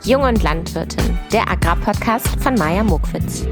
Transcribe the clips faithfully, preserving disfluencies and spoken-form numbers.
Jung und Landwirtin, der Agrarpodcast von Maja Mokwitz.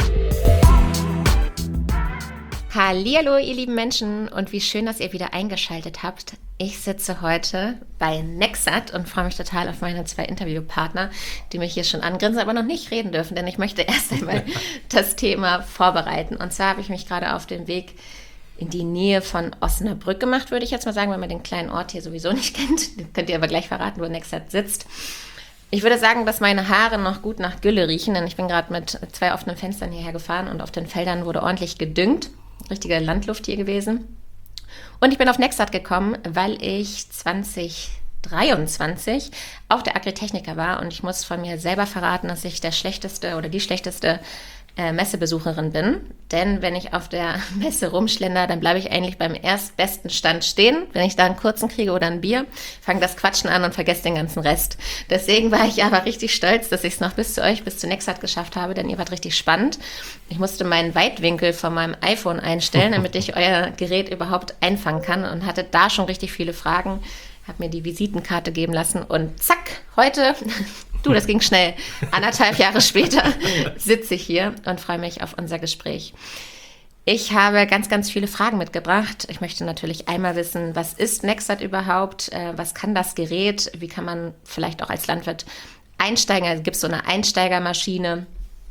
Hallihallo, ihr lieben Menschen, und wie schön, dass ihr wieder eingeschaltet habt. Ich sitze heute bei Nexat und freue mich total auf meine zwei Interviewpartner, die mich hier schon angrinsen, aber noch nicht reden dürfen, denn ich möchte erst einmal das Thema vorbereiten. Und zwar habe ich mich gerade auf den Weg in die Nähe von Osnabrück gemacht, würde ich jetzt mal sagen, wenn man den kleinen Ort hier sowieso nicht kennt. Den könnt ihr aber gleich verraten, wo Nexat sitzt. Ich würde sagen, dass meine Haare noch gut nach Gülle riechen, denn ich bin gerade mit zwei offenen Fenstern hierher gefahren und auf den Feldern wurde ordentlich gedüngt. Richtige Landluft hier gewesen. Und ich bin auf Nexat gekommen, weil ich zwanzig dreiundzwanzig auf der Agritechnica war und ich muss von mir selber verraten, dass ich der schlechteste oder die schlechteste äh, Messebesucherin bin. Denn wenn ich auf der Messe rumschlender, dann bleibe ich eigentlich beim erstbesten Stand stehen. Wenn ich da einen kurzen kriege oder ein Bier, fange das Quatschen an und vergesse den ganzen Rest. Deswegen war ich aber richtig stolz, dass ich es noch bis zu euch, bis zu Nexat geschafft habe, denn ihr wart richtig spannend. Ich musste meinen Weitwinkel von meinem iPhone einstellen, damit ich euer Gerät überhaupt einfangen kann und hatte da schon richtig viele Fragen. Habe mir die Visitenkarte geben lassen und zack, heute, du, das ging schnell, anderthalb Jahre später sitze ich hier und freue mich auf unser Gespräch. Ich habe ganz, ganz viele Fragen mitgebracht. Ich möchte natürlich einmal wissen, was ist Nexat überhaupt? Was kann das Gerät? Wie kann man vielleicht auch als Landwirt einsteigen? Also gibt es so eine Einsteigermaschine?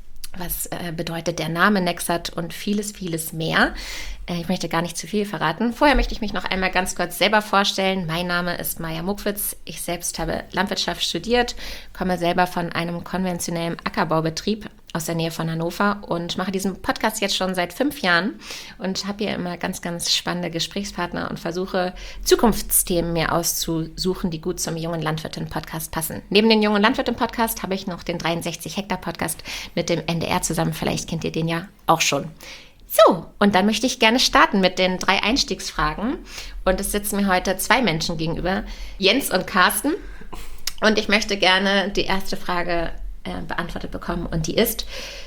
Was äh, bedeutet der Name Nexat und vieles, vieles mehr. Äh, ich möchte gar nicht zu viel verraten. Vorher möchte ich mich noch einmal ganz kurz selber vorstellen. Mein Name ist Maja Mokwitz. Ich selbst habe Landwirtschaft studiert, komme selber von einem konventionellen Ackerbaubetrieb aus der Nähe von Hannover und mache diesen Podcast jetzt schon seit fünf Jahren und habe hier immer ganz, ganz spannende Gesprächspartner und versuche, Zukunftsthemen mir auszusuchen, die gut zum Jungen Landwirtin-Podcast passen. Neben dem Jungen Landwirtin-Podcast habe ich noch den dreiundsechzig Hektar Podcast mit dem N D R zusammen. Vielleicht kennt ihr den ja auch schon. So, und dann möchte ich gerne starten mit den drei Einstiegsfragen. Und es sitzen mir heute zwei Menschen gegenüber, Jens und Carsten. Und ich möchte gerne die erste Frage äh, beantwortet bekommen. Und die ist,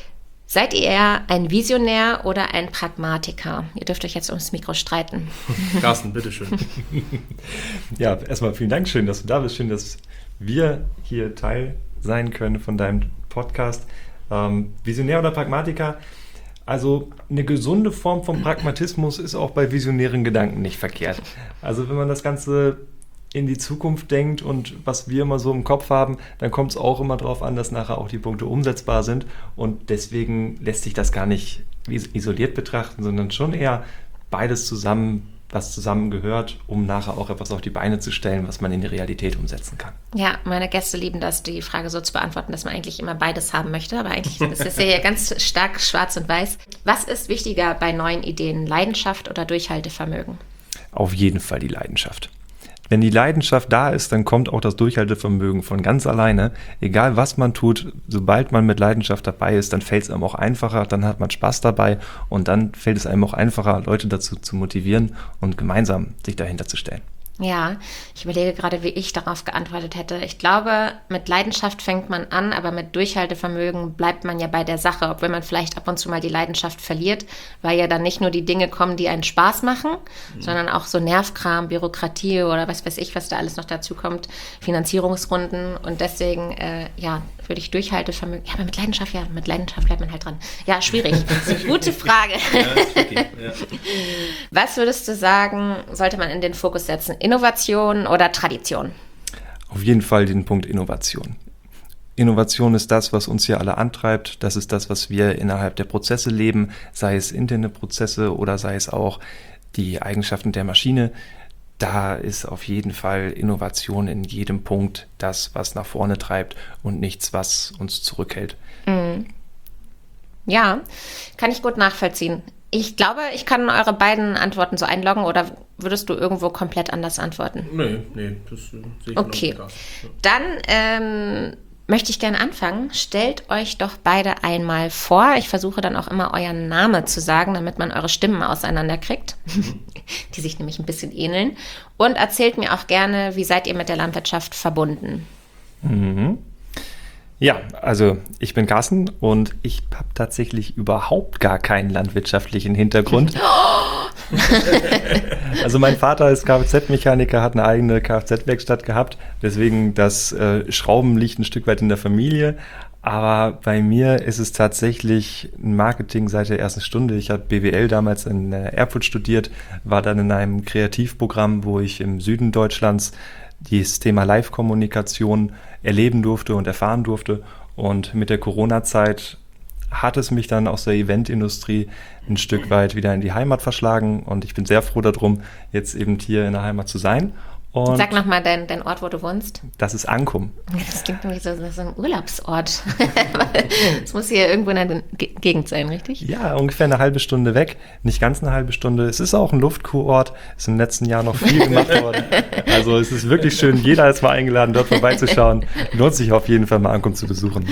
seid ihr eher ein Visionär oder ein Pragmatiker? Ihr dürft euch jetzt ums Mikro streiten. Carsten, bitteschön. Ja, erstmal vielen Dank. Schön, dass du da bist. Schön, dass wir hier Teil sein können von deinem Podcast. Ähm, Visionär oder Pragmatiker? Also eine gesunde Form von Pragmatismus ist auch bei visionären Gedanken nicht verkehrt. Also wenn man das Ganze in die Zukunft denkt und was wir immer so im Kopf haben, dann kommt es auch immer darauf an, dass nachher auch die Punkte umsetzbar sind. Und deswegen lässt sich das gar nicht isoliert betrachten, sondern schon eher beides zusammen, was zusammengehört, um nachher auch etwas auf die Beine zu stellen, was man in die Realität umsetzen kann. Ja, meine Gäste lieben das, die Frage so zu beantworten, dass man eigentlich immer beides haben möchte, aber eigentlich ist es ja hier ganz stark schwarz und weiß. Was ist wichtiger bei neuen Ideen, Leidenschaft oder Durchhaltevermögen? Auf jeden Fall die Leidenschaft. Wenn die Leidenschaft da ist, dann kommt auch das Durchhaltevermögen von ganz alleine. Egal was man tut, sobald man mit Leidenschaft dabei ist, dann fällt es einem auch einfacher, dann hat man Spaß dabei und dann fällt es einem auch einfacher, Leute dazu zu motivieren und gemeinsam sich dahinter zu stellen. Ja, ich überlege gerade, wie ich darauf geantwortet hätte. Ich glaube, mit Leidenschaft fängt man an, aber mit Durchhaltevermögen bleibt man ja bei der Sache, obwohl man vielleicht ab und zu mal die Leidenschaft verliert, weil ja dann nicht nur die Dinge kommen, die einen Spaß machen, mhm. sondern auch so Nervkram, Bürokratie oder was weiß ich, was da alles noch dazu kommt, Finanzierungsrunden und deswegen, äh, ja, würde ich Durchhaltevermögen, ja, aber mit Leidenschaft, ja, mit Leidenschaft bleibt man halt dran. Ja, schwierig. Das ist eine gute Frage. Ja, okay. Ja. Was würdest du sagen, sollte man in den Fokus setzen? Innovation oder Tradition? Auf jeden Fall den Punkt Innovation. Innovation ist das, was uns hier alle antreibt. Das ist das, was wir innerhalb der Prozesse leben, sei es interne Prozesse oder sei es auch die Eigenschaften der Maschine. Da ist auf jeden Fall Innovation in jedem Punkt das, was nach vorne treibt und nichts, was uns zurückhält. Mhm. Ja, kann ich gut nachvollziehen. Ich glaube, ich kann eure beiden Antworten so einloggen oder würdest du irgendwo komplett anders antworten? Nee, nee, das äh, sehe ich okay. Ja. Dann ähm, möchte ich gerne anfangen. Stellt euch doch beide einmal vor. Ich versuche dann auch immer euren Namen zu sagen, damit man eure Stimmen auseinanderkriegt, mhm. die sich nämlich ein bisschen ähneln. Und erzählt mir auch gerne, wie seid ihr mit der Landwirtschaft verbunden? Mhm. Ja, also ich bin Carsten und ich habe tatsächlich überhaupt gar keinen landwirtschaftlichen Hintergrund. Also mein Vater ist Kfz-Mechaniker, hat eine eigene Kfz-Werkstatt gehabt, deswegen das äh, Schrauben liegt ein Stück weit in der Familie. Aber bei mir ist es tatsächlich ein Marketing seit der ersten Stunde. Ich habe B W L damals in Erfurt studiert, war dann in einem Kreativprogramm, wo ich im Süden Deutschlands das Thema Live-Kommunikation erleben durfte und erfahren durfte. Und mit der Corona-Zeit hat es mich dann aus der Eventindustrie ein Stück weit wieder in die Heimat verschlagen. Und ich bin sehr froh darum, jetzt eben hier in der Heimat zu sein. Und sag nochmal deinen dein Ort, wo du wohnst. Das ist Ankum. Das klingt nämlich so, so ein Urlaubsort. Es muss hier irgendwo in der Ge- Gegend sein, richtig? Ja, ungefähr eine halbe Stunde weg. Nicht ganz eine halbe Stunde. Es ist auch ein Luftkurort. Ist im letzten Jahr noch viel gemacht worden. Also es ist wirklich schön. Jeder ist mal eingeladen, dort vorbeizuschauen. Lohnt sich auf jeden Fall mal Ankum zu besuchen.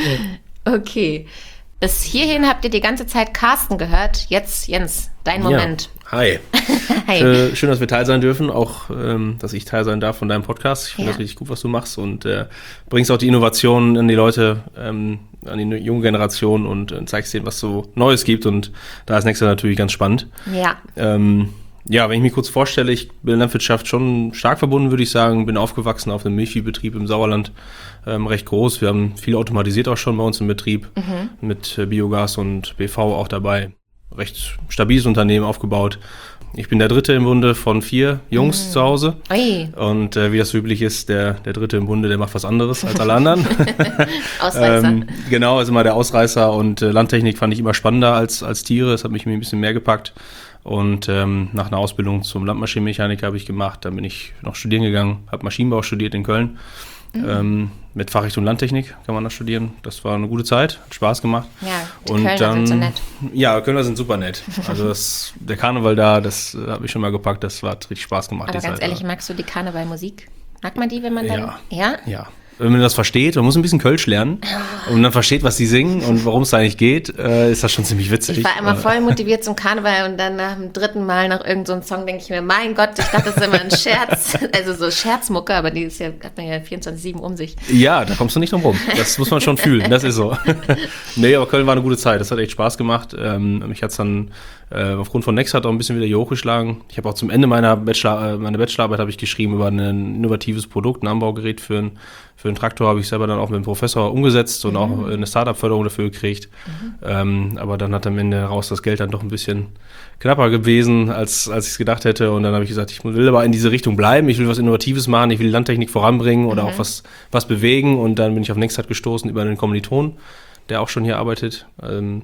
Okay. Bis hierhin habt ihr die ganze Zeit Carsten gehört. Jetzt, Jens, dein Moment. Ja. Hi. Hi. Äh, schön, dass wir Teil sein dürfen, auch ähm, dass ich Teil sein darf von deinem Podcast. Ich finde Ja. das richtig gut, was du machst und äh, bringst auch die Innovationen an die Leute, ähm, an die junge Generation und äh, zeigst denen, was so Neues gibt und da ist Nexa natürlich ganz spannend. Ja. Ähm, ja, wenn ich mich kurz vorstelle, ich bin in der Landwirtschaft schon stark verbunden, würde ich sagen, bin aufgewachsen auf einem Milchviehbetrieb im Sauerland, ähm, recht groß. Wir haben viel automatisiert auch schon bei uns im Betrieb, mhm. mit äh, Biogas und B V auch dabei. Recht stabiles Unternehmen aufgebaut. Ich bin der Dritte im Bunde von vier Jungs mhm. zu Hause. Ui. Und äh, wie das üblich ist, der, der Dritte im Bunde, der macht was anderes als alle anderen. Ausreißer. ähm, genau, ist immer der Ausreißer und äh, Landtechnik fand ich immer spannender als, als Tiere. Das hat mich ein bisschen mehr gepackt. Und ähm, nach einer Ausbildung zum Landmaschinenmechaniker habe ich gemacht. Dann bin ich noch studieren gegangen, habe Maschinenbau studiert in Köln. Mhm. Ähm, mit Fachrichtung Landtechnik kann man das studieren. Das war eine gute Zeit, hat Spaß gemacht. Ja, die und Kölner dann, sind so nett. Ja, Kölner sind super nett. Also das, der Karneval da, das äh, hat mich schon mal gepackt. Das war hat richtig Spaß gemacht. Aber ganz Zeit, ehrlich, ja. magst du die Karnevalmusik? Mag man die, wenn man dann... Ja. Ja? Ja. Wenn man das versteht, man muss ein bisschen Kölsch lernen und dann versteht, was die singen und worum es da eigentlich geht, äh, ist das schon ziemlich witzig. Ich war immer voll motiviert zum Karneval und dann nach dem dritten Mal nach irgendeinem so Song denke ich mir, mein Gott, ich dachte, das ist immer ein Scherz, also so Scherzmucke, aber die ist ja, hat man ja vierundzwanzig sieben um sich. Ja, da kommst du nicht drum rum. Das muss man schon fühlen, das ist so. Nee, aber Köln war eine gute Zeit, das hat echt Spaß gemacht. Ähm, mich hat es dann äh, aufgrund von Nexat auch ein bisschen wieder hier hochgeschlagen. Ich habe auch zum Ende meiner Bachelor, äh, meine Bachelorarbeit habe ich geschrieben über ein innovatives Produkt, ein Anbaugerät für ein Für einen Traktor habe ich selber dann auch mit dem Professor umgesetzt und mhm. auch eine Startup-Förderung dafür gekriegt. Mhm. Ähm, aber dann hat am Ende raus das Geld dann doch ein bisschen knapper gewesen, als, als ich es gedacht hätte. Und dann habe ich gesagt, ich will aber in diese Richtung bleiben. Ich will was Innovatives machen, ich will die Landtechnik voranbringen oder mhm. auch was, was bewegen. Und dann bin ich auf Nexat gestoßen über einen Kommiliton, der auch schon hier arbeitet. Ähm,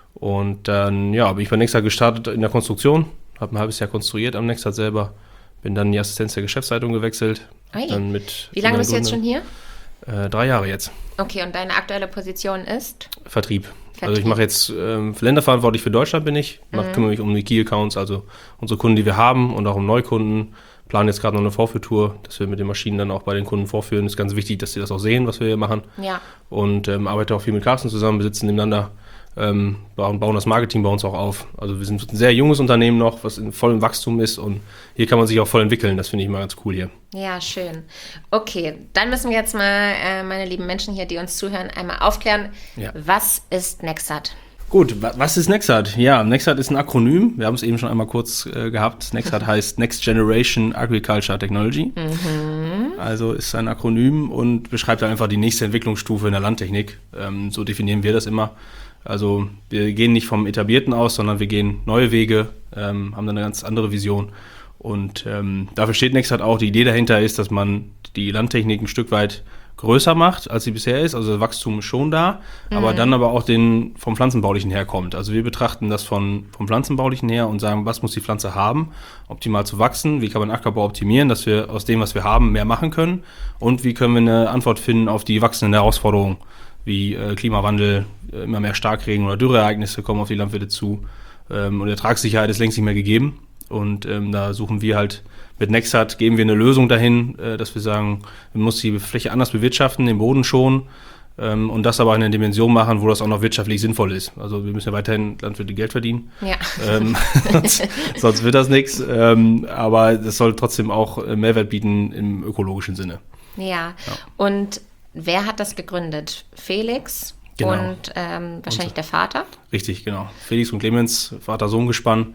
und dann ja, bin ich bei Nexat gestartet in der Konstruktion, habe ein halbes Jahr konstruiert am Nexat selber. Bin dann in die Assistenz der Geschäftsleitung gewechselt. Dann mit Wie lange bist du jetzt schon hier? Äh, drei Jahre jetzt. Okay, und deine aktuelle Position ist? Vertrieb. Vertrieb. Also ich mache jetzt ähm, länderverantwortlich für Deutschland bin ich. Mach, mhm. kümmere mich um die Key Accounts, also unsere Kunden, die wir haben und auch um Neukunden. Planen jetzt gerade noch eine Vorführtour, dass wir mit den Maschinen dann auch bei den Kunden vorführen. Ist ganz wichtig, dass sie das auch sehen, was wir hier machen. Ja. Und ähm, arbeite auch viel mit Carsten zusammen, wir sitzen nebeneinander. Ähm, und bauen das Marketing bei uns auch auf. Also wir sind ein sehr junges Unternehmen noch, was in vollem Wachstum ist und hier kann man sich auch voll entwickeln. Das finde ich mal ganz cool hier. Ja, schön. Okay, dann müssen wir jetzt mal, äh, meine lieben Menschen hier, die uns zuhören, einmal aufklären. Ja. Was ist Nexat? Gut, was ist Nexat? Ja, Nexat ist ein Akronym. Wir haben es eben schon einmal kurz äh, gehabt. Nexat heißt Next Generation Agriculture Technology. Mhm. Also ist ein Akronym und beschreibt dann einfach die nächste Entwicklungsstufe in der Landtechnik. Ähm, so definieren wir das immer. Also wir gehen nicht vom Etablierten aus, sondern wir gehen neue Wege, ähm, haben dann eine ganz andere Vision. Und ähm, dafür steht Nexat auch. Die Idee dahinter ist, dass man die Landtechnik ein Stück weit größer macht, als sie bisher ist. Also das Wachstum ist schon da, mhm. aber dann aber auch den vom Pflanzenbaulichen herkommt. Also wir betrachten das von, vom Pflanzenbaulichen her und sagen, was muss die Pflanze haben, optimal zu wachsen, wie kann man Ackerbau optimieren, dass wir aus dem, was wir haben, mehr machen können und wie können wir eine Antwort finden auf die wachsenden Herausforderungen, wie äh, Klimawandel, äh, immer mehr Starkregen oder Dürreereignisse kommen auf die Landwirte zu ähm, und Ertragssicherheit ist längst nicht mehr gegeben und ähm, da suchen wir halt mit Nexat, geben wir eine Lösung dahin, äh, dass wir sagen, man muss die Fläche anders bewirtschaften, den Boden schonen ähm, und das aber in einer Dimension machen, wo das auch noch wirtschaftlich sinnvoll ist. Also wir müssen ja weiterhin Landwirte Geld verdienen, ja. ähm, sonst, sonst wird das nichts, ähm, aber das soll trotzdem auch Mehrwert bieten im ökologischen Sinne. Ja, ja. Und wer hat das gegründet? Felix genau. und ähm, wahrscheinlich und, der Vater? Richtig, genau. Felix und Clemens, Vater-Sohn-Gespann.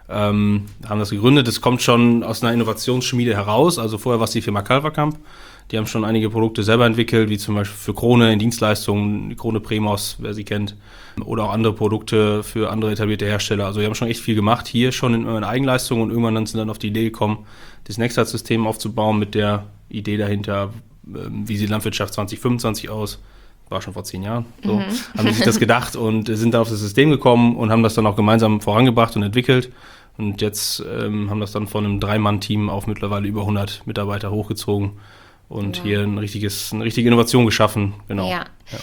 ähm, haben das gegründet. Das kommt schon aus einer Innovationsschmiede heraus. Also vorher war es die Firma Calverkamp. Die haben schon einige Produkte selber entwickelt, wie zum Beispiel für Krone in Dienstleistungen, die Krone Premos, wer sie kennt, oder auch andere Produkte für andere etablierte Hersteller. Also die haben schon echt viel gemacht, hier schon in, in Eigenleistung, und irgendwann sind dann auf die Idee gekommen, das Nexat-System aufzubauen mit der Idee dahinter, wie sieht Landwirtschaft zwanzig fünfundzwanzig aus. War schon vor zehn Jahren. So mhm. haben sie sich das gedacht und sind da auf das System gekommen und haben das dann auch gemeinsam vorangebracht und entwickelt. Und jetzt ähm, haben das dann von einem Drei-Mann-Team auf mittlerweile über hundert Mitarbeiter hochgezogen. Und ja. hier ein richtiges, eine richtige Innovation geschaffen, genau. Ja. Ja.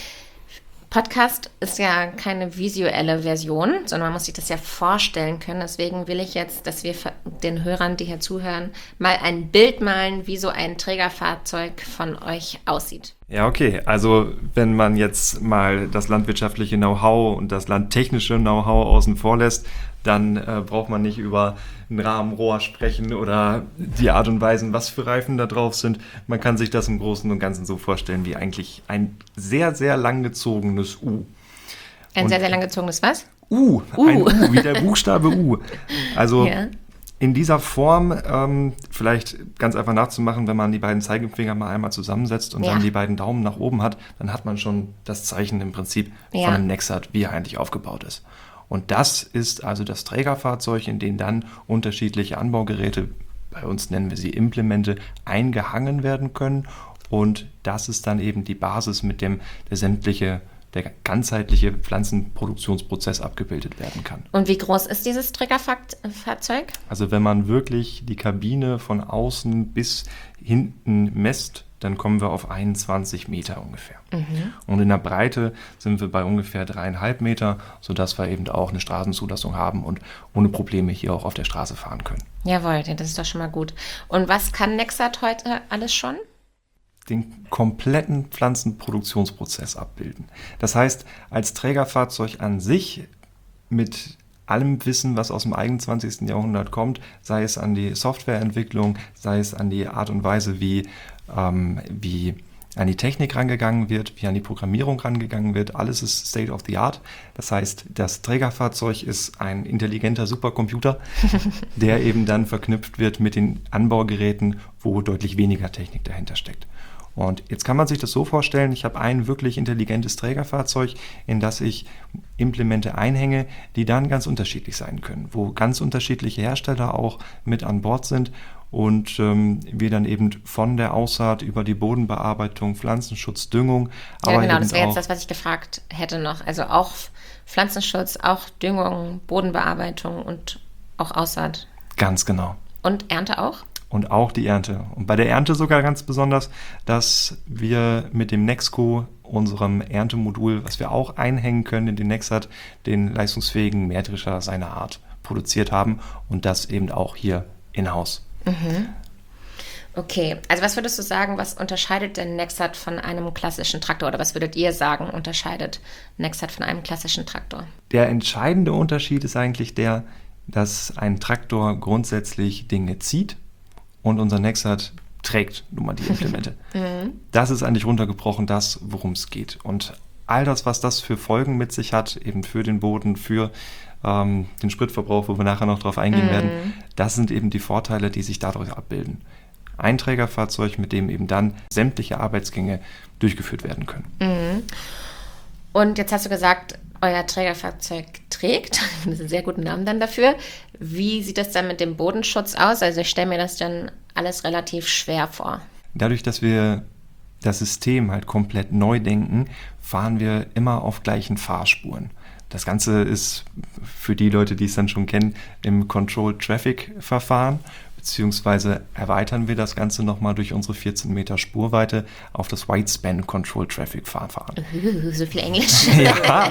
Podcast ist ja keine visuelle Version, sondern man muss sich das ja vorstellen können. Deswegen will ich jetzt, dass wir den Hörern, die hier zuhören, mal ein Bild malen, wie so ein Trägerfahrzeug von euch aussieht. Ja, okay. Also wenn man jetzt mal das landwirtschaftliche Know-how und das landtechnische Know-how außen vor lässt, dann äh, braucht man nicht über ein Rahmenrohr sprechen oder die Art und Weise, was für Reifen da drauf sind. Man kann sich das im Großen und Ganzen so vorstellen wie eigentlich ein sehr, sehr langgezogenes U. Ein und sehr, sehr langgezogenes was? U, uh. ein U, wie der Buchstabe U. Also ja. in dieser Form, ähm, vielleicht ganz einfach nachzumachen, wenn man die beiden Zeigefinger mal einmal zusammensetzt und ja. dann die beiden Daumen nach oben hat, dann hat man schon das Zeichen im Prinzip ja. von einem Nexat, wie er eigentlich aufgebaut ist. Und das ist also das Trägerfahrzeug, in dem dann unterschiedliche Anbaugeräte, bei uns nennen wir sie Implemente, eingehangen werden können. Und das ist dann eben die Basis, mit dem der sämtliche, der ganzheitliche Pflanzenproduktionsprozess abgebildet werden kann. Und wie groß ist dieses Trägerfahrzeug? Also wenn man wirklich die Kabine von außen bis hinten messt, dann kommen wir auf einundzwanzig Meter ungefähr. Mhm. Und in der Breite sind wir bei ungefähr dreieinhalb Meter, sodass wir eben auch eine Straßenzulassung haben und ohne Probleme hier auch auf der Straße fahren können. Jawohl, das ist doch schon mal gut. Und was kann Nexat heute alles schon? Den kompletten Pflanzenproduktionsprozess abbilden. Das heißt, als Trägerfahrzeug an sich mit allem Wissen, was aus dem einundzwanzigsten Jahrhundert kommt, sei es an die Softwareentwicklung, sei es an die Art und Weise, wie, ähm, wie an die Technik rangegangen wird, wie an die Programmierung rangegangen wird, alles ist State of the Art. Das heißt, das Trägerfahrzeug ist ein intelligenter Supercomputer, der eben dann verknüpft wird mit den Anbaugeräten, wo deutlich weniger Technik dahinter steckt. Und jetzt kann man sich das so vorstellen, ich habe ein wirklich intelligentes Trägerfahrzeug, in das ich Implemente einhänge, die dann ganz unterschiedlich sein können, wo ganz unterschiedliche Hersteller auch mit an Bord sind und ähm, wir dann eben von der Aussaat über die Bodenbearbeitung, Pflanzenschutz, Düngung. Ja, aber genau, eben das wäre auch, jetzt das, was ich gefragt hätte noch. Also auch Pflanzenschutz, auch Düngung, Bodenbearbeitung und auch Aussaat. Ganz genau. Und Ernte auch? Und auch die Ernte. Und bei der Ernte sogar ganz besonders, dass wir mit dem Nexco, unserem Erntemodul, was wir auch einhängen können in den Nexat, den leistungsfähigen Mähdrescher seiner Art produziert haben und das eben auch hier in-house. Mhm. Okay, also was würdest du sagen, was unterscheidet denn Nexat von einem klassischen Traktor? Oder was würdet ihr sagen, unterscheidet Nexat von einem klassischen Traktor? Der entscheidende Unterschied ist eigentlich der, dass ein Traktor grundsätzlich Dinge zieht und unser Nexat trägt nun mal die Implemente. Mhm. Das ist eigentlich runtergebrochen das, worum es geht. Und all das, was das für Folgen mit sich hat, eben für den Boden, für ähm, den Spritverbrauch, wo wir nachher noch drauf eingehen mhm. werden, das sind eben die Vorteile, die sich dadurch abbilden. Ein Trägerfahrzeug, mit dem eben dann sämtliche Arbeitsgänge durchgeführt werden können. Mhm. Und jetzt hast du gesagt, euer Trägerfahrzeug trägt. Das ist ein sehr guter Namen dann dafür. Wie sieht das dann mit dem Bodenschutz aus? Also ich stelle mir das dann alles relativ schwer vor. Dadurch, dass wir das System halt komplett neu denken, fahren wir immer auf gleichen Fahrspuren. Das Ganze ist für die Leute, die es dann schon kennen, im Controlled-Traffic-Verfahren, beziehungsweise erweitern wir das Ganze nochmal durch unsere vierzehn Meter Spurweite auf das Widespan Control Traffic Verfahren. Uh, so viel Englisch. Ja.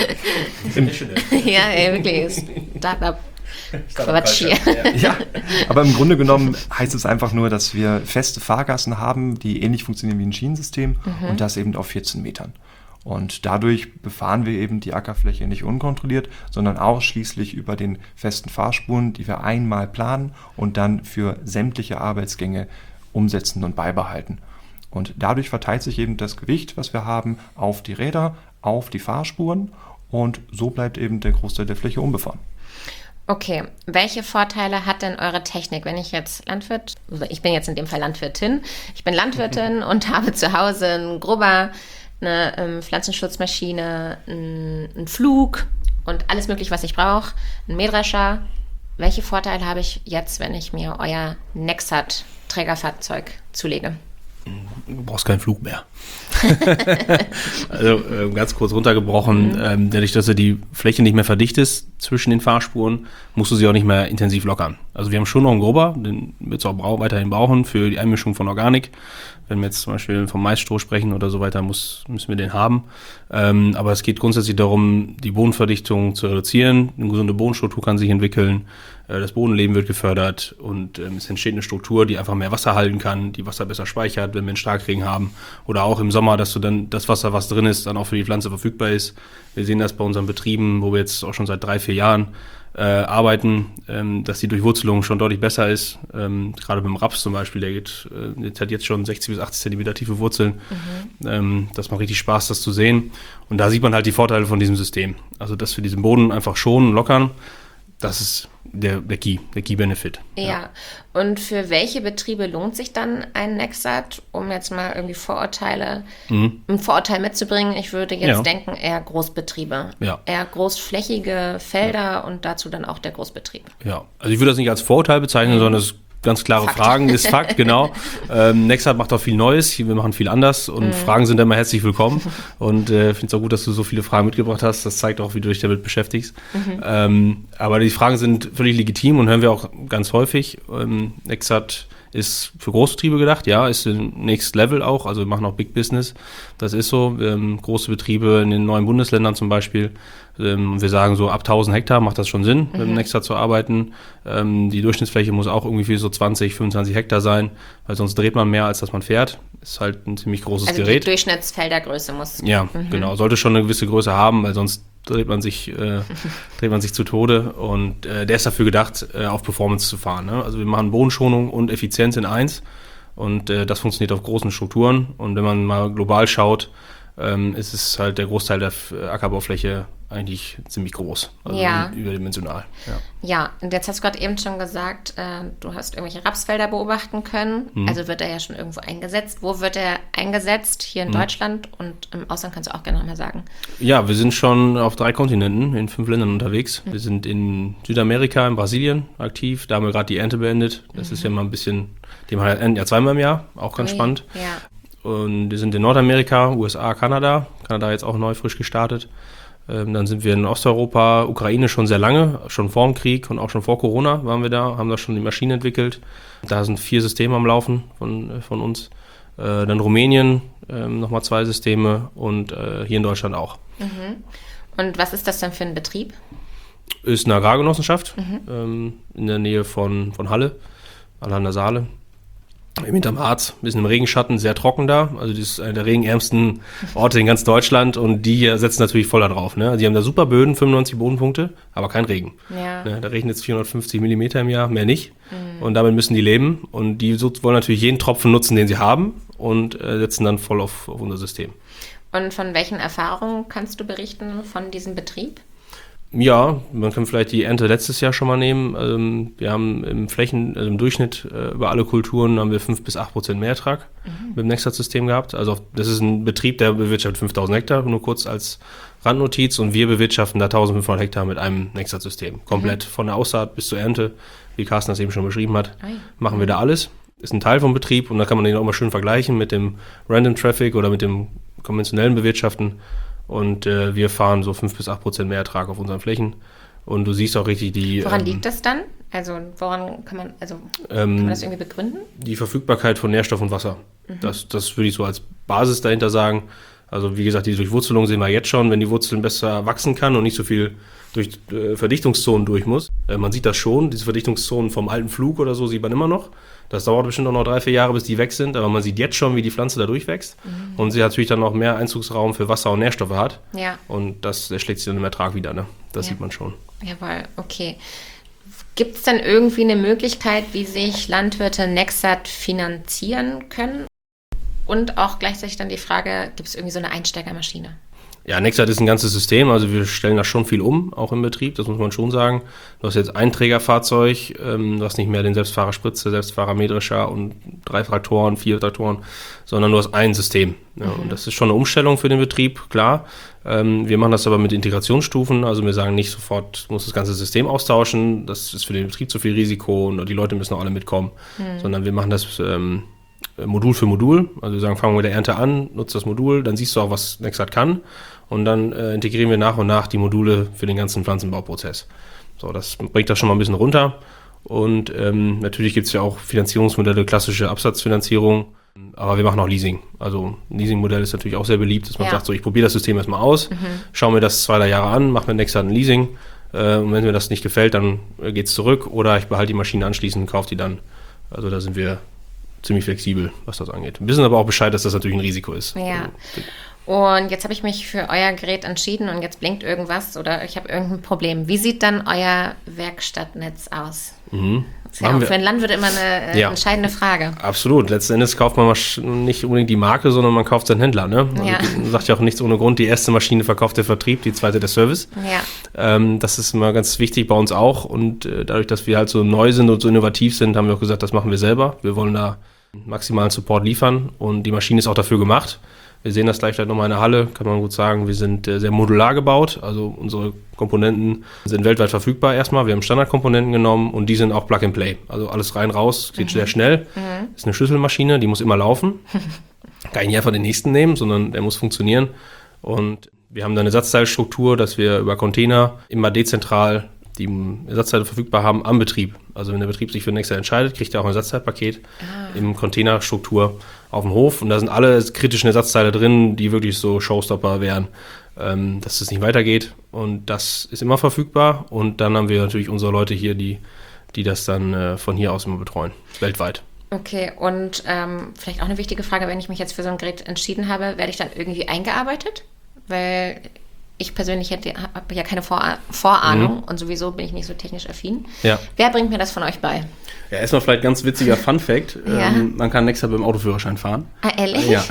ja, ey, wirklich. Startup. Quatsch hier. Ja, aber im Grunde genommen heißt es einfach nur, dass wir feste Fahrgassen haben, die ähnlich funktionieren wie ein Schienensystem mhm. und das eben auf vierzehn Metern. Und dadurch befahren wir eben die Ackerfläche nicht unkontrolliert, sondern ausschließlich über den festen Fahrspuren, die wir einmal planen und dann für sämtliche Arbeitsgänge umsetzen und beibehalten. Und dadurch verteilt sich eben das Gewicht, was wir haben, auf die Räder, auf die Fahrspuren und so bleibt eben der Großteil der Fläche unbefahren. Okay, welche Vorteile hat denn eure Technik, wenn ich jetzt Landwirt, also ich bin jetzt in dem Fall Landwirtin, ich bin Landwirtin und habe zu Hause einen Grubber, eine ähm, Pflanzenschutzmaschine, einen, einen Flug und alles mögliche, was ich brauche, einen Mähdrescher. Welche Vorteile habe ich jetzt, wenn ich mir euer Nexat-Trägerfahrzeug zulege? Du brauchst keinen Flug mehr. Also äh, ganz kurz runtergebrochen, mhm. ähm, dadurch, dass du die Fläche nicht mehr verdichtest zwischen den Fahrspuren, musst du sie auch nicht mehr intensiv lockern. Also wir haben schon noch einen Grubber, den wird es auch brau- weiterhin brauchen für die Einmischung von Organik. Wenn wir jetzt zum Beispiel vom Maisstroh sprechen oder so weiter, muss, müssen wir den haben. Ähm, aber es geht grundsätzlich darum, die Bodenverdichtung zu reduzieren. Eine gesunde Bodenstruktur kann sich entwickeln. Äh, das Bodenleben wird gefördert und ähm, es entsteht eine Struktur, die einfach mehr Wasser halten kann, die Wasser besser speichert, wenn wir einen Starkregen haben. Oder auch im Sommer, dass du dann das Wasser, was drin ist, dann auch für die Pflanze verfügbar ist. Wir sehen das bei unseren Betrieben, wo wir jetzt auch schon seit drei, vier Jahren Äh, arbeiten, ähm, dass die Durchwurzelung schon deutlich besser ist. Ähm, gerade beim Raps zum Beispiel, der geht, äh, jetzt hat jetzt schon sechzig bis achtzig Zentimeter tiefe Wurzeln. Mhm. Ähm, das macht richtig Spaß, das zu sehen. Und da sieht man halt die Vorteile von diesem System. Also, dass wir diesen Boden einfach schonen, lockern, das ist der, der Key, der Key-Benefit. Ja. ja, und für welche Betriebe lohnt sich dann ein Nexat, um jetzt mal irgendwie Vorurteile, mhm. ein Vorurteil mitzubringen? Ich würde jetzt ja. denken, eher Großbetriebe, ja. eher großflächige Felder ja. und dazu dann auch der Großbetrieb. Ja, also ich würde das nicht als Vorurteil bezeichnen, mhm. sondern es ganz klare Fakt. Fragen, ist Fakt, genau. ähm, Nexat macht auch viel Neues, wir machen viel anders und mhm. Fragen sind immer herzlich willkommen. Und ich äh, finde es auch gut, dass du so viele Fragen mitgebracht hast. Das zeigt auch, wie du dich damit beschäftigst. Mhm. Ähm, aber die Fragen sind völlig legitim und hören wir auch ganz häufig. Ähm, Nexat ist für Großbetriebe gedacht, ja, ist Next Level auch, also wir machen auch Big Business. Das ist so, ähm, große Betriebe in den neuen Bundesländern zum Beispiel. Ähm, wir sagen so, ab tausend Hektar macht das schon Sinn, mhm. mit dem Nexat zu arbeiten. Ähm, die Durchschnittsfläche muss auch irgendwie für so zwanzig, fünfundzwanzig Hektar sein, weil sonst dreht man mehr, als dass man fährt. Ist halt ein ziemlich großes also Gerät. Also die Durchschnittsfeldergröße muss. Ja, mhm. genau, sollte schon eine gewisse Größe haben, weil sonst dreht man sich, äh, dreht man sich zu Tode. Und äh, der ist dafür gedacht, äh, auf Performance zu fahren. Ne? Also wir machen Bodenschonung und Effizienz in eins. Und äh, das funktioniert auf großen Strukturen. Und wenn man mal global schaut, ähm, ist es halt der Großteil der Ackerbaufläche eigentlich ziemlich groß, also ja. überdimensional. Ja. ja, und jetzt hast du gerade eben schon gesagt, äh, du hast irgendwelche Rapsfelder beobachten können. Mhm. Also wird er ja schon irgendwo eingesetzt. Wo wird er eingesetzt? Hier in mhm. Deutschland und im Ausland kannst du auch gerne nochmal sagen. Ja, wir sind schon auf drei Kontinenten, in fünf Ländern unterwegs. Mhm. Wir sind in Südamerika, in Brasilien aktiv. Da haben wir gerade die Ernte beendet. Das mhm. ist ja mal ein bisschen, die machen ja zweimal im Jahr, auch ganz okay. spannend. Ja. Und wir sind in Nordamerika, U S A, Kanada. Kanada jetzt auch neu frisch gestartet. Ähm, dann sind wir in Osteuropa, Ukraine schon sehr lange, schon vor dem Krieg und auch schon vor Corona waren wir da, haben da schon die Maschinen entwickelt. Da sind vier Systeme am Laufen von, von uns. Äh, dann Rumänien, äh, nochmal zwei Systeme und äh, hier in Deutschland auch. Mhm. Und was ist das denn für ein Betrieb? Ist eine Agrargenossenschaft mhm. ähm, in der Nähe von, von Halle, Halle an der Saale. Hinterm Harz, ein bisschen im Regenschatten, sehr trocken da. Also das ist einer der regenärmsten Orte in ganz Deutschland und die hier setzen natürlich voll da drauf. Ne? Die haben da super Böden, fünfundneunzig Bodenpunkte, aber kein Regen. Ja. Ne? Da regnet es vierhundertfünfzig Millimeter im Jahr, mehr nicht. Mhm. Und damit müssen die leben. Und die wollen natürlich jeden Tropfen nutzen, den sie haben und äh, setzen dann voll auf, auf unser System. Und von welchen Erfahrungen kannst du berichten von diesem Betrieb? Ja, man kann vielleicht die Ernte letztes Jahr schon mal nehmen. Ähm, wir haben im Flächen, also im Durchschnitt äh, über alle Kulturen haben wir fünf bis acht Prozent mehr Ertrag mhm. mit dem Nexat-System gehabt. Also das ist ein Betrieb, der bewirtschaftet fünftausend Hektar, nur kurz als Randnotiz. Und wir bewirtschaften da eintausendfünfhundert Hektar mit einem Nexat-System. Komplett mhm. von der Aussaat bis zur Ernte, wie Carsten das eben schon beschrieben hat, Ei. machen wir da alles. Ist ein Teil vom Betrieb und da kann man den auch mal schön vergleichen mit dem Random Traffic oder mit dem konventionellen Bewirtschaften. Und äh, wir fahren so fünf bis acht Prozent mehr Ertrag auf unseren Flächen. Und du siehst auch richtig die... Woran ähm, liegt das dann? Also woran kann man, also, ähm, kann man das irgendwie begründen? Die Verfügbarkeit von Nährstoff und Wasser. Mhm. Das, das würde ich so als Basis dahinter sagen. Also wie gesagt, die Durchwurzelung sehen wir jetzt schon, wenn die Wurzeln besser wachsen kann und nicht so viel durch äh, Verdichtungszonen durch muss. Äh, man sieht das schon, diese Verdichtungszonen vom alten Flug oder so sieht man immer noch. Das dauert bestimmt auch noch drei, vier Jahre, bis die weg sind, aber man sieht jetzt schon, wie die Pflanze da durchwächst mhm. und sie natürlich dann noch mehr Einzugsraum für Wasser und Nährstoffe hat. Ja. Und das, das schlägt sich dann im Ertrag wieder, ne? Das ja. sieht man schon. Jawohl, okay. Gibt es denn irgendwie eine Möglichkeit, wie sich Landwirte Nexat finanzieren können? Und auch gleichzeitig dann die Frage, gibt es irgendwie so eine Einsteigermaschine? Ja, Nexat ist ein ganzes System, also wir stellen da schon viel um, auch im Betrieb, das muss man schon sagen. Du hast jetzt ein Trägerfahrzeug, ähm, du hast nicht mehr den Selbstfahrer Spritze, Selbstfahrer Mähdrescher und drei Traktoren, vier Traktoren, sondern du hast ein System. Ja, mhm. Und das ist schon eine Umstellung für den Betrieb, klar. Ähm, wir machen das aber mit Integrationsstufen, also wir sagen nicht sofort, muss das ganze System austauschen, das ist für den Betrieb zu viel Risiko und die Leute müssen auch alle mitkommen, mhm. sondern wir machen das ähm, Modul für Modul, also wir sagen, fangen wir mit der Ernte an, nutzt das Modul, dann siehst du auch, was Nexat kann und dann äh, integrieren wir nach und nach die Module für den ganzen Pflanzenbauprozess. So, das bringt das schon mal ein bisschen runter und ähm, natürlich gibt es ja auch Finanzierungsmodelle, klassische Absatzfinanzierung, aber wir machen auch Leasing. Also ein Leasingmodell ist natürlich auch sehr beliebt, dass man ja. sagt, so ich probiere das System erstmal aus, mhm. schaue mir das zwei, drei Jahre an, mache mit Nexat ein Leasing äh, und wenn mir das nicht gefällt, dann äh, geht es zurück oder ich behalte die Maschine anschließend und kaufe die dann. Also da sind wir ziemlich flexibel, was das angeht. Wir wissen aber auch Bescheid, dass das natürlich ein Risiko ist. Ja. Und jetzt habe ich mich für euer Gerät entschieden und jetzt blinkt irgendwas oder ich habe irgendein Problem. Wie sieht dann euer Werkstattnetz aus? Mhm. Das ist ja auch für einen Landwirt immer eine äh, ja. entscheidende Frage. Absolut. Letzten Endes kauft man nicht unbedingt die Marke, sondern man kauft seinen Händler. Ne? Also ja. Man sagt ja auch nichts ohne Grund, die erste Maschine verkauft der Vertrieb, die zweite der Service. Ja. Ähm, das ist immer ganz wichtig bei uns auch und äh, dadurch, dass wir halt so neu sind und so innovativ sind, haben wir auch gesagt, das machen wir selber. Wir wollen da maximalen Support liefern und die Maschine ist auch dafür gemacht. Wir sehen das gleich nochmal in der Halle, kann man gut sagen. Wir sind äh, sehr modular gebaut, also unsere Komponenten sind weltweit verfügbar erstmal. Wir haben Standardkomponenten genommen und die sind auch Plug and Play. Also alles rein, raus, geht mhm. sehr schnell. Mhm. Ist eine Schlüsselmaschine, die muss immer laufen. Kann ich nicht einfach den nächsten nehmen, sondern der muss funktionieren. Und wir haben da eine Ersatzteilstruktur, dass wir über Container immer dezentral die Ersatzteile verfügbar haben am Betrieb. Also wenn der Betrieb sich für Nexat entscheidet, kriegt er auch ein Ersatzteilpaket ah. im Containerstruktur auf dem Hof. Und da sind alle kritischen Ersatzteile drin, die wirklich so Showstopper wären, ähm, dass es nicht weitergeht. Und das ist immer verfügbar. Und dann haben wir natürlich unsere Leute hier, die, die das dann äh, von hier aus immer betreuen, weltweit. Okay, und ähm, vielleicht auch eine wichtige Frage, wenn ich mich jetzt für so ein Gerät entschieden habe, werde ich dann irgendwie eingearbeitet? Weil ich persönlich habe ja keine Vor- Vorahnung mhm. und sowieso bin ich nicht so technisch affin. Ja. Wer bringt mir das von euch bei? Ja, erstmal vielleicht ganz witziger Fun-Fact. Ja. Ähm, man kann Nexat beim Autoführerschein fahren. Ah, ehrlich? Ja.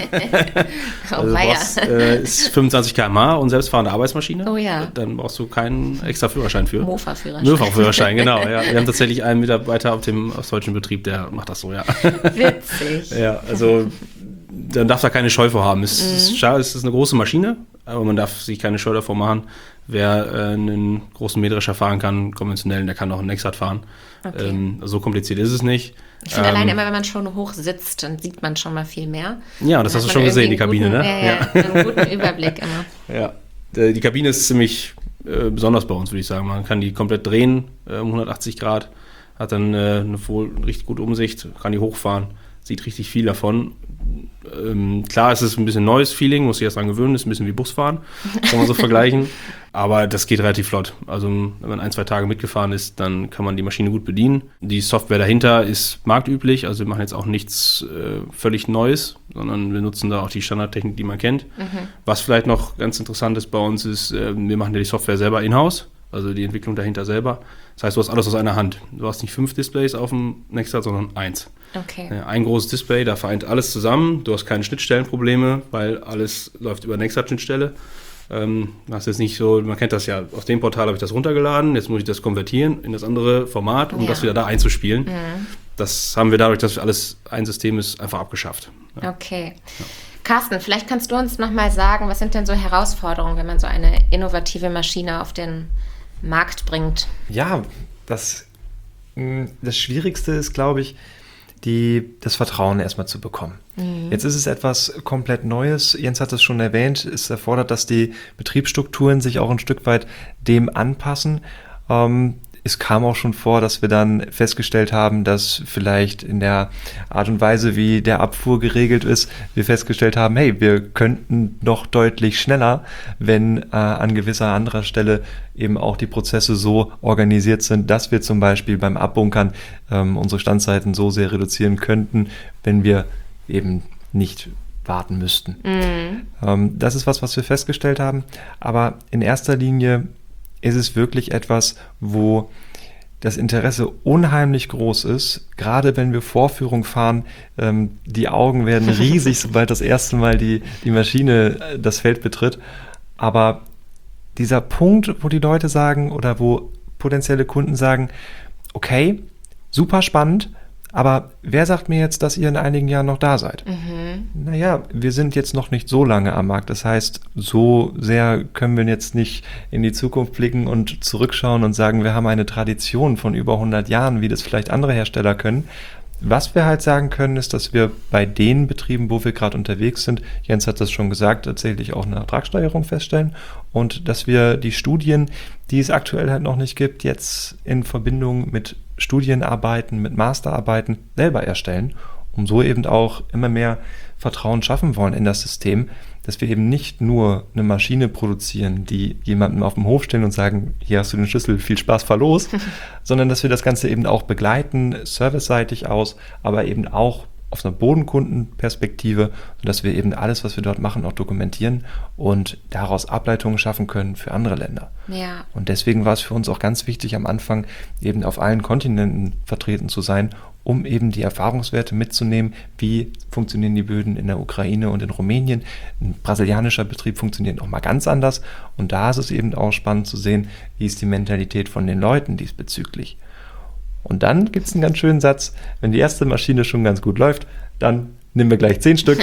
oh, also du brauchst, äh, ist fünfundzwanzig Kilometer pro Stunde und selbstfahrende Arbeitsmaschine. Oh ja. Dann brauchst du keinen extra Führerschein für. Mofa-Führerschein. Mofa-Führerschein, genau. Ja. Wir haben tatsächlich einen Mitarbeiter auf dem ostdeutschen Betrieb, der macht das so, ja. Witzig. Ja, also dann darf da keine Scheu vor haben. Es, mhm. ist, schade, es ist eine große Maschine, aber man darf sich keine Scheu davor machen. Wer äh, einen großen Mähdrescher fahren kann, konventionellen, der kann auch einen Nexat fahren. Okay. Ähm, so kompliziert ist es nicht. Ich finde ähm, allein immer, wenn man schon hoch sitzt, dann sieht man schon mal viel mehr. Ja, das hast du schon gesehen, die Kabine, guten, ne? Ja, ja, einen guten Überblick immer. Ja, die Kabine ist ziemlich äh, besonders bei uns, würde ich sagen. Man kann die komplett drehen, äh, um hundertachtzig Grad, hat dann äh, eine wohl richtig gute Umsicht, kann die hochfahren, sieht richtig viel davon. Ähm, klar, es ist ein bisschen neues Feeling, muss sich erst dran gewöhnen, ist ein bisschen wie Busfahren, kann man so vergleichen. Aber das geht relativ flott. Also wenn man ein, zwei Tage mitgefahren ist, dann kann man die Maschine gut bedienen. Die Software dahinter ist marktüblich, also wir machen jetzt auch nichts äh, völlig Neues, sondern wir nutzen da auch die Standardtechnik, die man kennt. Mhm. Was vielleicht noch ganz interessant ist bei uns ist, äh, wir machen ja die Software selber in-house, also die Entwicklung dahinter selber. Das heißt, du hast alles aus einer Hand. Du hast nicht fünf Displays auf dem Nexat, sondern eins. Okay. Ein großes Display, da vereint alles zusammen. Du hast keine Schnittstellenprobleme, weil alles läuft über Nexat-Schnittstelle. Ähm, hast jetzt nicht so, man kennt das ja, auf dem Portal habe ich das runtergeladen, jetzt muss ich das konvertieren in das andere Format, um ja. das wieder da einzuspielen. Mhm. Das haben wir dadurch, dass alles ein System ist, einfach abgeschafft. Ja. Okay. Ja. Carsten, vielleicht kannst du uns nochmal sagen, was sind denn so Herausforderungen, wenn man so eine innovative Maschine auf den Markt bringt? Ja, das, das Schwierigste ist, glaube ich, die, das Vertrauen erstmal zu bekommen. Mhm. Jetzt ist es etwas komplett Neues. Jens hat es schon erwähnt. Es erfordert, dass die Betriebsstrukturen sich auch ein Stück weit dem anpassen. Ähm, es kam auch schon vor, dass wir dann festgestellt haben, dass vielleicht in der Art und Weise, wie der Abfuhr geregelt ist, wir festgestellt haben, hey, wir könnten noch deutlich schneller, wenn äh, an gewisser anderer Stelle eben auch die Prozesse so organisiert sind, dass wir zum Beispiel beim Abbunkern ähm, unsere Standzeiten so sehr reduzieren könnten, wenn wir eben nicht warten müssten. Mhm. Ähm, das ist was, was wir festgestellt haben. Aber in erster Linie ist es wirklich etwas, wo das Interesse unheimlich groß ist. Gerade wenn wir Vorführung fahren, ähm, die Augen werden riesig, sobald das erste Mal die, die Maschine äh, das Feld betritt. Aber dieser Punkt, wo die Leute sagen oder wo potenzielle Kunden sagen, okay, super spannend, aber wer sagt mir jetzt, dass ihr in einigen Jahren noch da seid? Mhm. Naja, wir sind jetzt noch nicht so lange am Markt. Das heißt, so sehr können wir jetzt nicht in die Zukunft blicken und zurückschauen und sagen, wir haben eine Tradition von über hundert Jahren, wie das vielleicht andere Hersteller können. Was wir halt sagen können, ist, dass wir bei den Betrieben, wo wir gerade unterwegs sind, Jens hat das schon gesagt, tatsächlich auch eine Ertragssteigerung feststellen und dass wir die Studien, die es aktuell halt noch nicht gibt, jetzt in Verbindung mit Studienarbeiten, mit Masterarbeiten selber erstellen, um so eben auch immer mehr Vertrauen schaffen wollen in das System, dass wir eben nicht nur eine Maschine produzieren, die jemandem auf dem Hof stellen und sagen, hier hast du den Schlüssel, viel Spaß, fahr los, sondern dass wir das Ganze eben auch begleiten, serviceseitig aus, aber eben auch auf einer Bodenkundenperspektive, sodass wir eben alles, was wir dort machen, auch dokumentieren und daraus Ableitungen schaffen können für andere Länder. Ja. Und deswegen war es für uns auch ganz wichtig, am Anfang eben auf allen Kontinenten vertreten zu sein, um eben die Erfahrungswerte mitzunehmen, wie funktionieren die Böden in der Ukraine und in Rumänien. Ein brasilianischer Betrieb funktioniert nochmal ganz anders. Und da ist es eben auch spannend zu sehen, wie ist die Mentalität von den Leuten diesbezüglich. Und dann gibt es einen ganz schönen Satz, wenn die erste Maschine schon ganz gut läuft, dann nehmen wir gleich zehn Stück.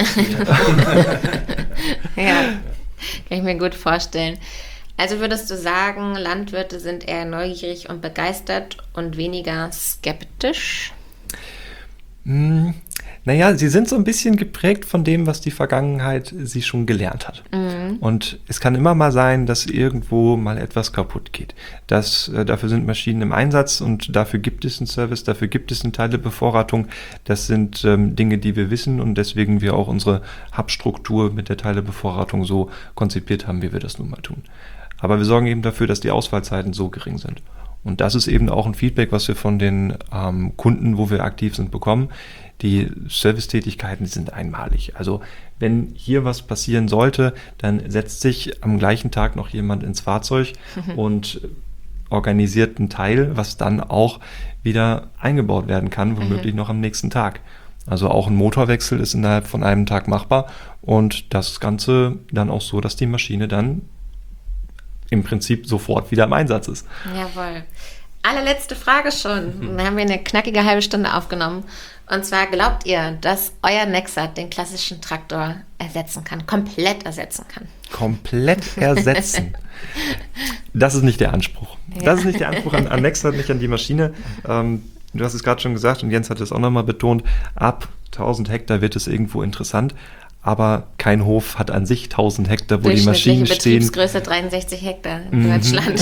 Ja, kann ich mir gut vorstellen. Also würdest du sagen, Landwirte sind eher neugierig und begeistert und weniger skeptisch? Hm, naja, sie sind so ein bisschen geprägt von dem, was die Vergangenheit sie schon gelernt hat. Mhm. Und es kann immer mal sein, dass irgendwo mal etwas kaputt geht. Das, äh, dafür sind Maschinen im Einsatz und dafür gibt es einen Service, dafür gibt es eine Teilebevorratung. Das sind ähm, Dinge, die wir wissen und deswegen wir auch unsere Hubstruktur mit der Teilebevorratung so konzipiert haben, wie wir das nun mal tun. Aber wir sorgen eben dafür, dass die Ausfallzeiten so gering sind. Und das ist eben auch ein Feedback, was wir von den ähm, Kunden, wo wir aktiv sind, bekommen. Die Servicetätigkeiten sind einmalig. Also wenn hier was passieren sollte, dann setzt sich am gleichen Tag noch jemand ins Fahrzeug mhm. und organisiert einen Teil, was dann auch wieder eingebaut werden kann, womöglich mhm. noch am nächsten Tag. Also auch ein Motorwechsel ist innerhalb von einem Tag machbar und das Ganze dann auch so, dass die Maschine dann im Prinzip sofort wieder im Einsatz ist. Jawohl. Allerletzte Frage schon. Dann haben wir eine knackige halbe Stunde aufgenommen. Und zwar, glaubt ihr, dass euer Nexat den klassischen Traktor ersetzen kann, komplett ersetzen kann? Komplett ersetzen? Das ist nicht der Anspruch. Ja. Das ist nicht der Anspruch an, an Nexat, nicht an die Maschine. Ähm, du hast es gerade schon gesagt und Jens hat es auch nochmal betont, ab tausend Hektar wird es irgendwo interessant. Aber kein Hof hat an sich tausend Hektar, wo die Maschinen stehen. Betriebsgröße dreiundsechzig Hektar in mhm. Deutschland.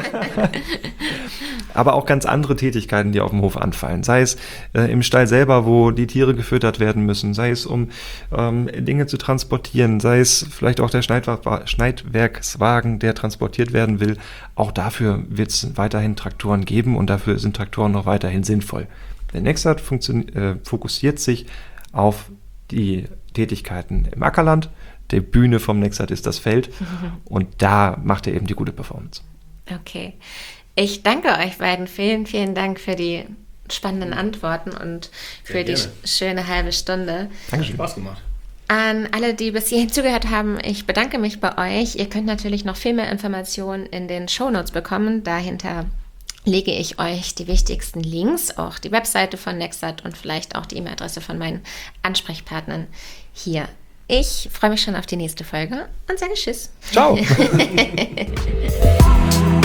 Aber auch ganz andere Tätigkeiten, die auf dem Hof anfallen. Sei es äh, im Stall selber, wo die Tiere gefüttert werden müssen. Sei es, um ähm, Dinge zu transportieren. Sei es vielleicht auch der Schneidwer- Schneidwerkswagen, der transportiert werden will. Auch dafür wird es weiterhin Traktoren geben und dafür sind Traktoren noch weiterhin sinnvoll. Der Nexat funktio- äh, fokussiert sich auf die Tätigkeiten im Ackerland. Die Bühne vom Nexat ist das Feld und da macht er eben die gute Performance. Okay. Ich danke euch beiden. Vielen, vielen Dank für die spannenden Antworten und für Sehr die gerne. schöne halbe Stunde. Dankeschön. Spaß gemacht. An alle, die bis hierhin zugehört haben, ich bedanke mich bei euch. Ihr könnt natürlich noch viel mehr Informationen in den Shownotes bekommen. Dahinter lege ich euch die wichtigsten Links, auch die Webseite von Nexat und vielleicht auch die E-Mail-Adresse von meinen Ansprechpartnern hier. Ich freue mich schon auf die nächste Folge und sage Tschüss. Ciao.